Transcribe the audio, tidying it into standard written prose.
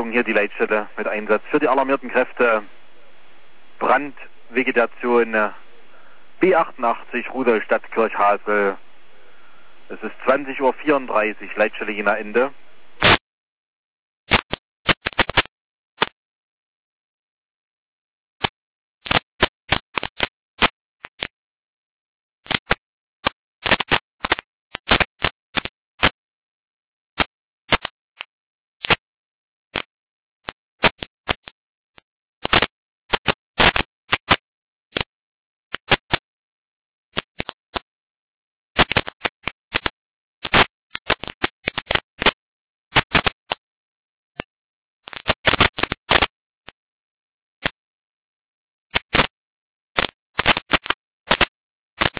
Betätigung hier die Leitstelle mit Einsatz für die alarmierten Kräfte. Brandvegetation B88 Rudolstadt Kirchhasel. Es ist 20:34 Uhr, Leitstelle Jena Ende.